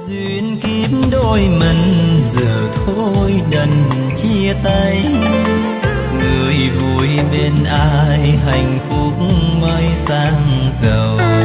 duyên kiếp đôi mình giờ thôi đành chia tay. Người vui bên ai hạnh phúc mới sang giàu.